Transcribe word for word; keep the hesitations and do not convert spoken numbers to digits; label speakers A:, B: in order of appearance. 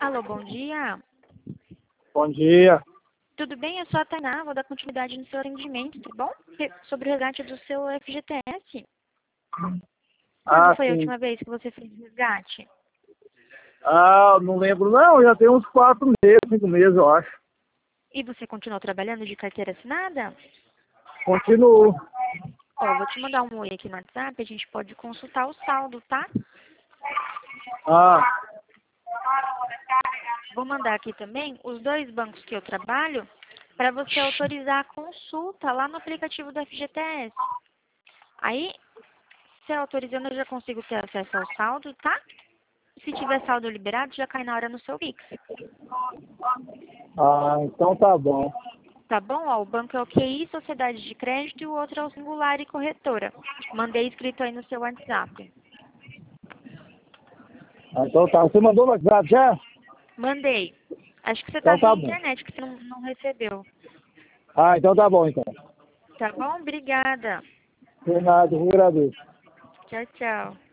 A: Alô, bom dia.
B: Bom dia.
A: Tudo bem? Eu sou a Tainá, vou dar continuidade no seu atendimento, tá bom? Re- Sobre o resgate do seu F G T S. Quando
B: Ah,
A: foi a
B: sim.
A: última vez que você fez o resgate?
B: Ah, não lembro não, já tem uns quatro meses, cinco meses, eu acho.
A: E você continuou trabalhando de carteira assinada?
B: Continuo.
A: Ó, vou te mandar um oi aqui no WhatsApp, a gente pode consultar o saldo, tá?
B: Ah,
A: Vou mandar aqui também os dois bancos que eu trabalho para você autorizar a consulta lá no aplicativo do F G T S. Aí, se autorizando, eu já consigo ter acesso ao saldo, tá? Se tiver saldo liberado, já cai na hora no seu Pix.
B: ah, então tá bom.
A: Tá bom? Ó, o banco é o Q I, Sociedade de Crédito, e o outro é o Singular e Corretora. Mandei escrito aí no seu WhatsApp.
B: Ah, então tá. Você mandou no WhatsApp já?
A: Mandei. Acho que você tá
B: Então tá
A: sem
B: bom.
A: internet, que você não, não recebeu.
B: Ah, então tá bom então.
A: Tá bom? Obrigada.
B: Por nada, eu agradeço.
A: Tchau, tchau.